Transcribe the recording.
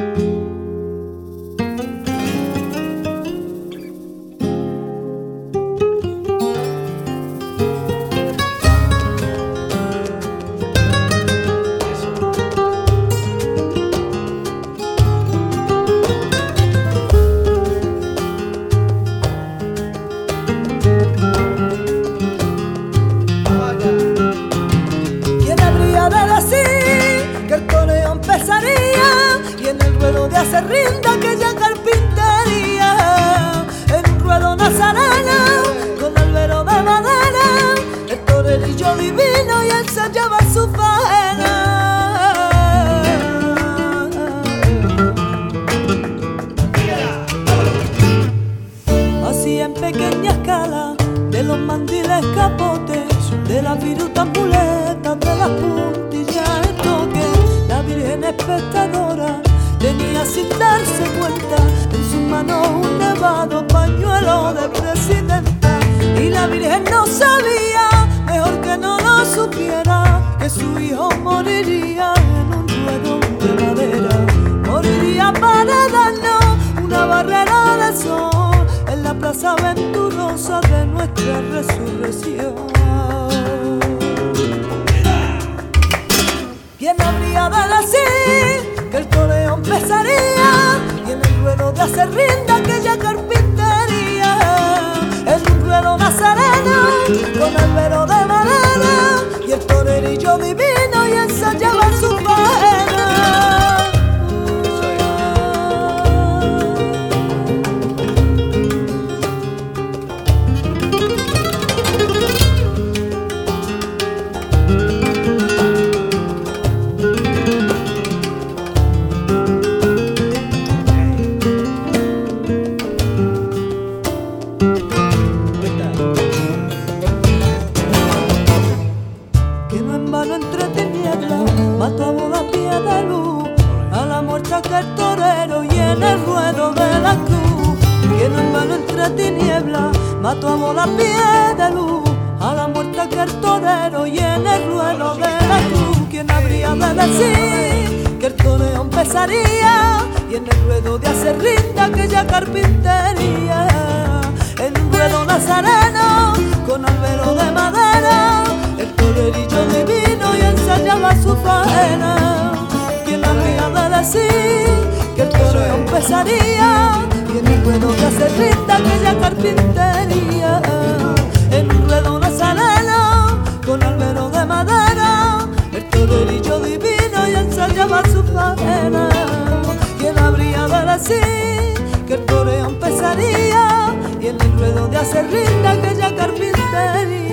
Y en el ruedo de hacer rinda aquella carpintería, en un ruedo nazareno con albero de madera, el torerillo divino y ensayaba su faena. Así en pequeña escala, de los mandiles capotes, de las virutas muletas, de las puntillas en toque, la Virgen espectadora tenía sin darse cuenta en sus manos un nevado pañuelo de presidenta. Y la Virgen no sabía, mejor que no lo supiera, que su hijo moriría en un ruedo de madera. Moriría para darnos una barrera de sol en la plaza venturosa de nuestra resurrección. ¿Quién habría de decir que el toreo empezaría y en el ruedo de hacer rinda aquella carpintería, en un ruedo nazareno con albero de madera y el torerillo divino y ensayaba su faena? Mató a volapié de luz a la muerta que el torero y en el ruedo de la cruz. Quien en vano entre tinieblas mató a volapié de luz a la muerta que el torero y en el ruedo de la cruz. ¿Quién habría de decir que el toreo empezaría y en el ruedo de hacer rinda aquella carpintería, en un ruedo nazareno con albero de madera, el torerillo divino y ensayaba su faena? ¿Quién habría de decir que el toreo empezaría y en el ruedo de hacer rinda aquella carpintería, en un ruedo nazareno con albero de madera, el torerillo divino y ensayaba su faena? ¿Quién habría de decir que el toreo empezaría y en el ruedo de hacer rinda aquella carpintería?